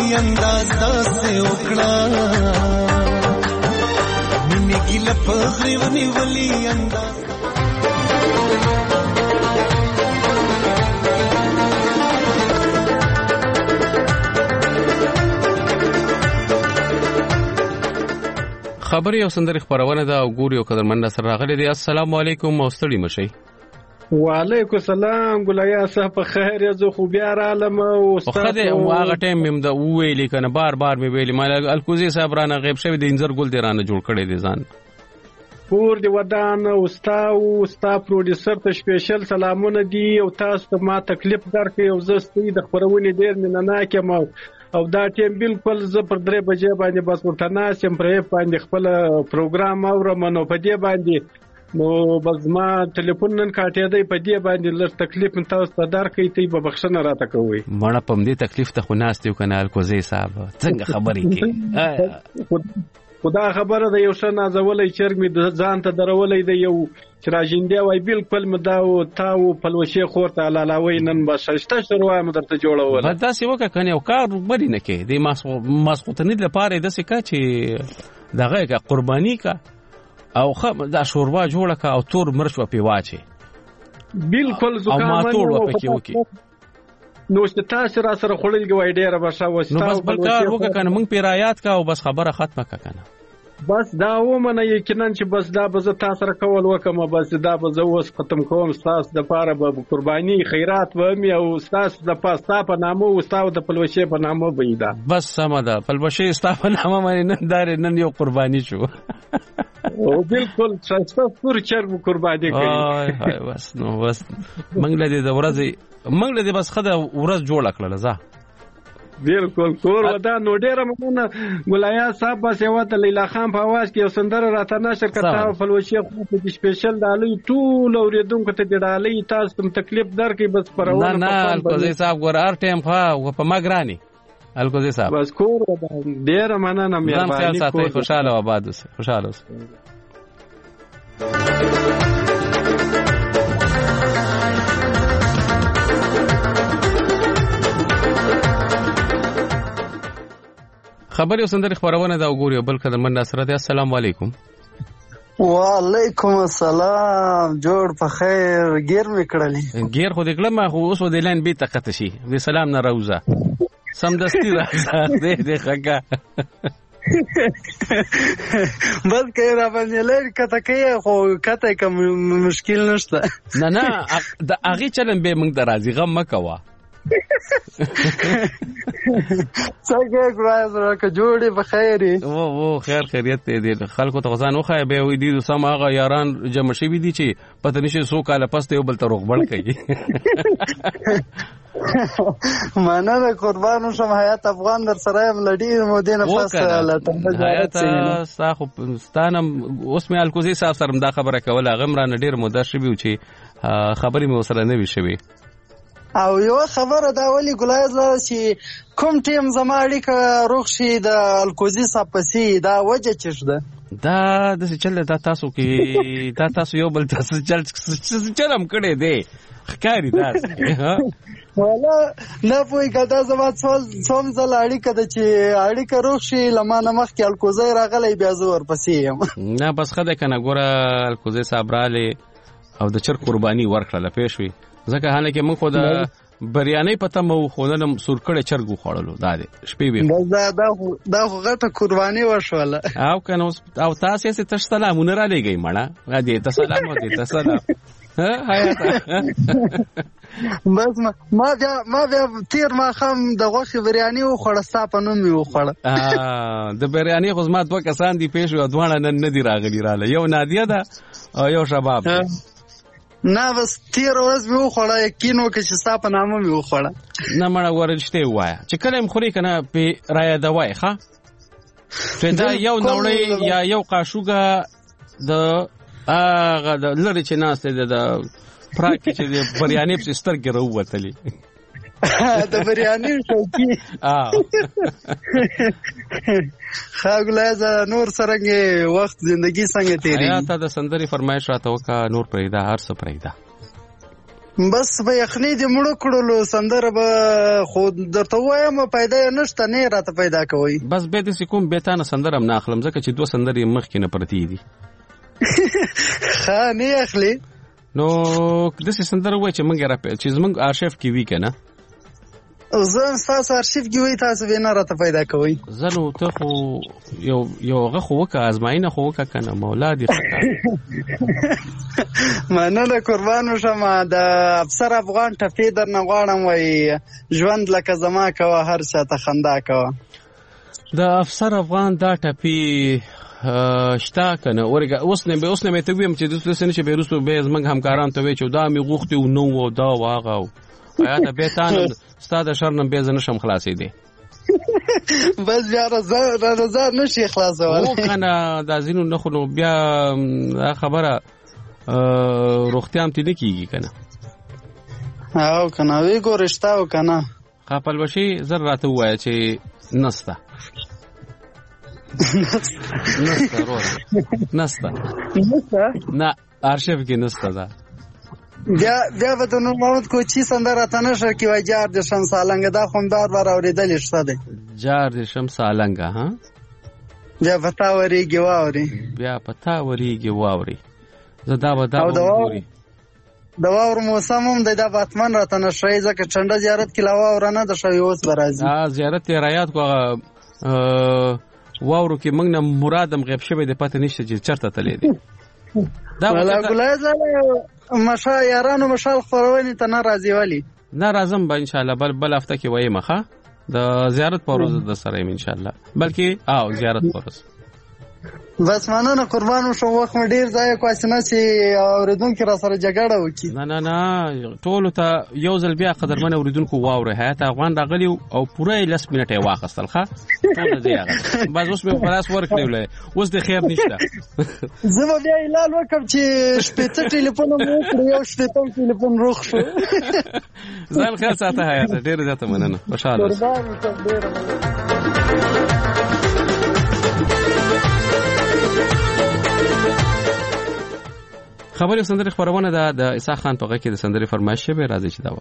انداز داسې وکړه مینې ګیله په غریونی ولی انداز خبري او سندري خبرونه دا او ګوري او قدرمن سره راغلي دي. السلام علیکم او ستړي مشي. وعلیکم السلام ګلیا صاحب په خیر یزو خو بیا را لم او استاد خو دې هغه ټیم مم دا ویلې کنه بار بار مې ویلې مال الکوزي صاحب رانه غیب شوی د انځر ګل دی رانه جوړ کړی دی ځان پور دی ودان او ستا او ستا پروډوسر ته سپیشل سلامونه دي او تاسو ته ما تکلیف درکې او زستې د خبرونه ډیر مننه کوم او دا ټیم بالکل زه پر درې بجې باندې بس ورته ناسم پرې باندې خپل پروګرام اورم نو په دې باندې نو بس ما ټلیفون نن کاټې دی په دې باندې لږ تکلیف تاسو ته درکې ته به بخښنه راته کوي مړه پم دې تکلیف ته خو ناستیو کنه الکوزي صاحب څنګه خبرې کې خدا خبره ده یو څه نازولې چرګ می ځان ته درولې دی یو چې راجندې وای بالکل مداو تاو پلوشي خورته لالاوي نن بس شته شروع مې درته جوړول بس دا سی وکه کنه یو کار بری نه کې د ماسو ماسوتنی لپاره د څه کا چې دغه کا قرباني کا او خه دا شوروا جوړه کا او تور مرچ و پیواچی بالکل زکام او ما تور و پکې وکي نو چې تاسو را سره خړل غوي ډیره بشا وستا نو بس بل کار وکه کنه مونږ پیرایات کا او بس خبره ختمه کا کنه بس دا ومنه یقینا چې بس دا به تاسو سره کول وکم بس دا به زه اوس ختم کوم تاسو د پاره به قرباني خیرات و می او تاسو د پاستا په نامو او تاسو د پلوشه په نامو بيدا بس سم ده پلوشه تاسو په نامه باندې نن دار نن یو قرباني شو او بالکل تاسو پر چرګ قرباني کوي هاي هاي بس نو بس منګل دې د ورځې منګل دې بس خدای ورځ جوړ کړل زه بالکل کور ودا نو ډیره مننه ګلیا صاحب بس یو ته لیلا خان په आवाज کې سندره راته نشر کړه فلوشي خو په سپیشل دالي ټول اوریدونکو ته ډالي تاسو ته تکلیف درکې بس پرونه نه نه الکوزي صاحب ګور ار ټیم خو په ماګرانی الکوزي صاحب بس کور ودا ډیره مننه مهرباني کوم خوشاله آباد اوسه خوشاله اوسه خبري وسندري خبرونه دا وګوري بل کده من سره دي. السلام علیکم. وعلیکم السلام جوړ په خیر غیر میکړلی غیر خو دې کلمه خو اوس د لاین به تکته شي د سلام نه روزه سم دستی راځه دې دې خګه بس کې را باندې لری کته کې خو کته کوم مشکل نشته نه نه د اغه چلن به موږ درازي غم مکوا څنګه ګرای سره که جوړې په خیرې او او خیر خیریت دې خلکو ته ځان وخای به وې دي سم هغه یاران جمع شي دي چې پته نشي سو کاله پس ته یو بل ته روغبړ کوي مننه قربان شم حیات افغان در سره لډیر مو دینه فاصله لټم حیات ساخو ستانم اوس مې الکوزي صاحب سره دا خبره کوله غمران ډیر مو در شي چې خبرې مې وسره نه وی شوي او یو خبره دا ولی ګلای زړه چې کوم ټیم زما اړیکه روغ شي د الکوزي صاحبسي دا وجه چش ده دا د چل دا تاسو کې دا تاسو یو بل تاسو چل چلم کړي دی ښکاری دا ولا نه پوي کدا زما څول څوم ځل اړیکه د چې اړیکه روغ شي لمانه مخ کې الکوزي راغلی بیا زور پسې نه بس خدای کنه ګوره الکوزي صاحب رااله او د چر قرباني ورکړه پېښوي ځکه هله کې موږ خو د بریاني پته مو خودنم سورکړه چرګو خوړلو دا دې شپې به دا دا دا غټه قرباني وشوله او کنه او تاسو یې ته سلامونه را لګی مړه را دې ته سلام او دې ته سلام ها حیات بس ما ما بیا ما بیا تیر ما خام د غوښې بریاني و خوړستا په نوم می و خوړ ا د بریاني خو زما دوه کسان دي پېښ او دوه نن نه دي راغلي رااله یو نادیه ده او یو شباب نه بس تیر ورځ مې وخوړه یقین وکړه چې ستا په نامه مې وخوړه نه مړه ورشته وایه چې کله م خوري کنه په رایا د وای ښه چې دا یو نوړی یا یو قاشوګه د هغه د لری چې ناسته د پراکې چې د بریاني په سترګې راووتلې د بریاني شوقي اه خاګلازه نور سرنګ وخت زندگی څنګه تیری یا ته د سندري فرمایش راته وکا نور پرېدا هر څه پرېدا بس به یخني دې مړو کړلو سندره به خو درته وایم پیدا یې نشته نه راته پیدا کوي بس به دې کوم به تانه سندره هم نه اخلم ځکه چې دوه سندرې مخکې نه پرتی دي ښه نه اخلي نو داسې سندره وای چې موږ را چې زموږ آرشیف کې وي که نه زه ستاسو آرشیف کې وي تاسو به نه راته پیدا کوئ زه نو ته خو یو یو هغه خو وکړه ازمایینه خو وکړه که نه مولا دې مننه قربان وشم د افسر افغان ټپې درنه غواړم وایي ژوند لکه زما کوه هر چا ته خندا کوه د افسر افغان دا ټپې شته که نه ورګه اوس نه به اوس نه مې ته ویم چې داسې نه چې به وروستو به زموږ همکاران ته وایي چې دا مې غوښتي و نه و دا و هغه و آیا ته بیا تانه ستا د شر نه بیا زه نشم خلاصېدی بس بیا رضا نشي خلاصولی هو که نه دا ځینو نښو نو بیا دا خبره روغتیا هم تې نه کېږي که نه او که نه وی ګورې شته او که نه ښه پلوشي زر راته ووایه چې نسته نسته روره نسته نه آرشیف کې نسته ده بیا بیا به د نور محمد کوچي سندره ته نشر کې وای جار د شمس آلنګه دا خو بار بار اورېدلې شته دی جار د شمس آلنګه ها بیا پتا وریږي واوري بیا پتا وریږي واوري زه دا به دا وګوري د واور موسم هم د باتمن راته نشي ځکه چنده زیارت کې لا واور نه د شوی اوس برازي دا زیارت رایات کو واورو کې موږ نه مرادم غیب شوی د پته نشته چې چرته تللی دی دا ولا ګلایزه مشا یارانو مشال خورونی ته ناراضي والی نه راځم به ان شاء الله بل بل هفته کې وای مخه د زیارت پر ورځ د سره ان شاء الله بلکې او زیارت پر ورځ بس مننه قربان شو وخت مې ډیر ځای کوښنه چې اوریدونکو را سره جګړه وکړي نه نه نه ټول ته یو ځل بیا قدرمن اوریدونکو واوره حیات افغان راغلی او پوره لس منټه واخستل ښه ټول دې هغه بس اوس په خلاص ورکړل اوس د خیر نشته زه بیا اعلان وکم چې شپږ ټلیفون مو کړو یو شپږ ټلیفون روخ شو ځان خیر ساته حیات ډیر زیاته مننه خوشاله قربان شم ډیر خبري سندري خبرونه ده د اسحاق خان په غږ کې د سندري فرمایش به راځي چې دا و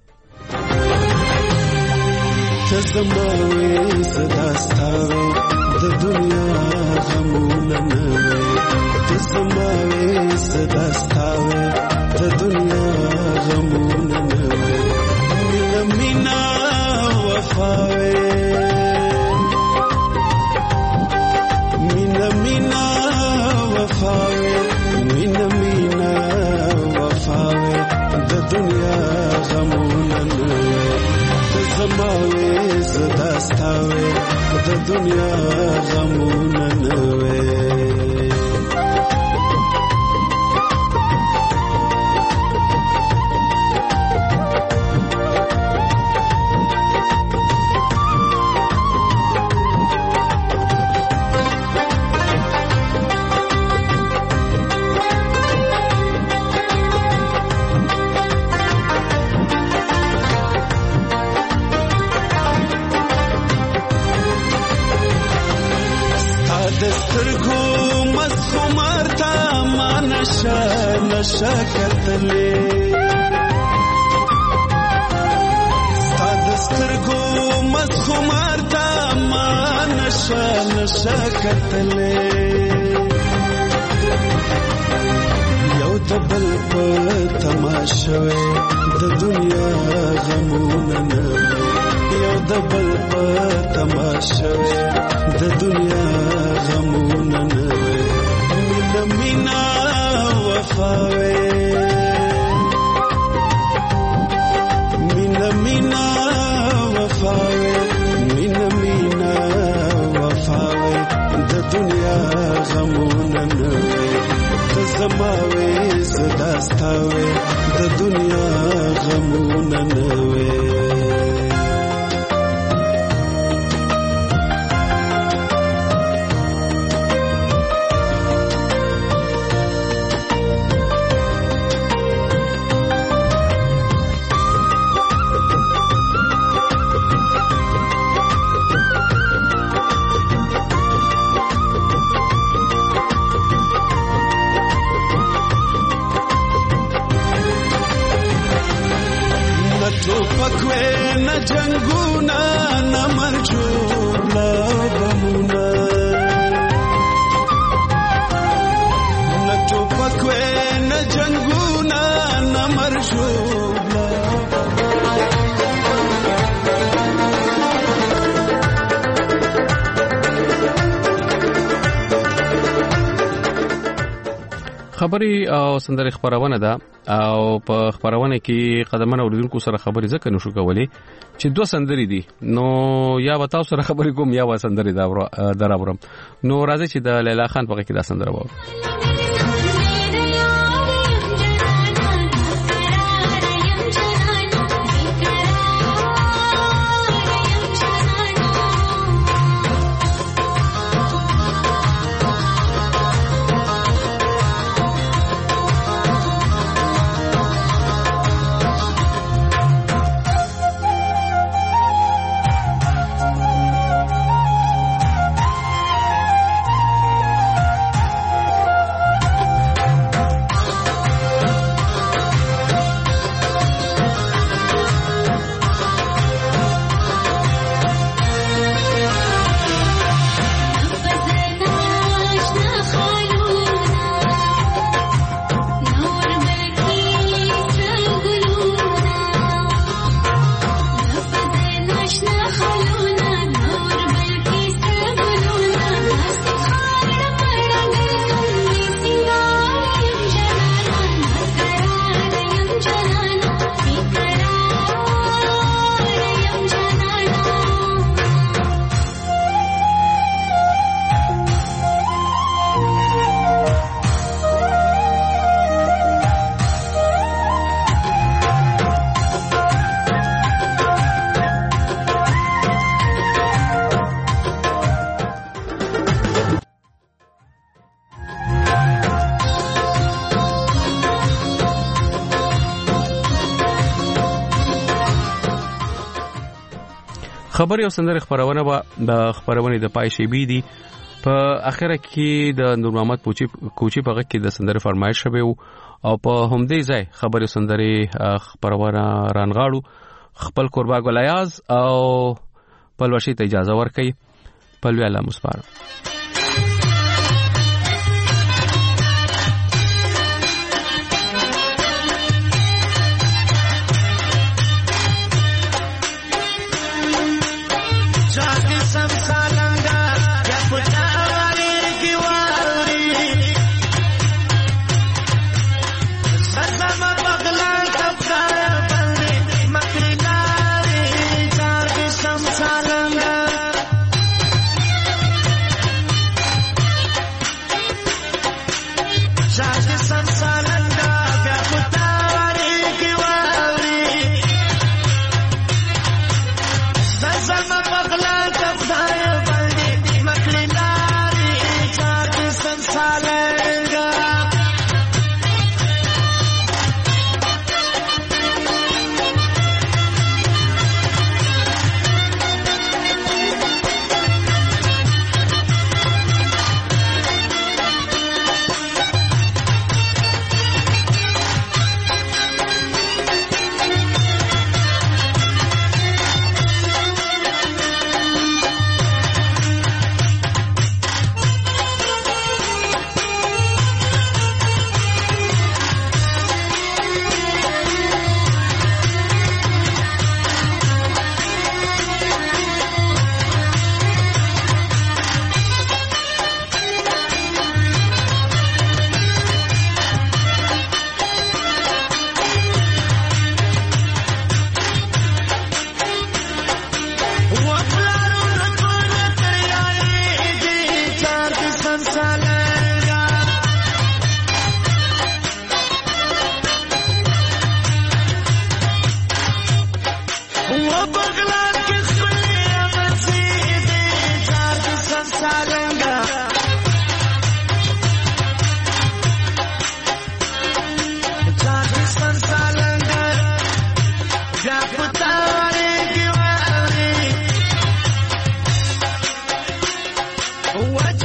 تزموي صداستاوي د دنیا غمونه نه تزموي صداستاوي د دنیا غمونه نه مینا مینا وفاوي مینا مینا وفاوي مینا مینا وفاوي د دنیا غمونه نه تزموي صداستاوي د دنیا غمونه نه نشا کتلې ستاد سترګو مسخمار تا ما نشا نشا کتلې یو دبل په تماشوي د دنیا غمونه نه یو دبل په تماشوي د دنیا غمونه نه مینا مینا وفاوي مینا مینا وفاوي مینا مینا وفاوي د دنیا غمونه نه تزماوي صداستاوي د دنیا غمونه نه پکوي نه جنگونه نه مرجوبلا بمونه نه تو پکوي نه جنگونه نه مرجوبلا خبري او سندري خبرونه ده او په خبرونه کې قدمونه اوریدونکو سره خبري ځکه نشو کولای چې دوه سندري دي نو یا وتاو سره خبري کوم یا و سندري دا درابرم نو راځي چې د لیلا خان په کې دا سندره وو خبري او سندري خبرونه به د خبرونه د پای شی بي دي په اخره کې د نور محمد پوچی کوچی په کې د سندري فرمایش شوه او په همدې ځای خبري سندري خبرونه رانغاړو خپل قربا ګلیاز او پلوشي ته اجازه ورکړي پلوی الله مسپار Salanga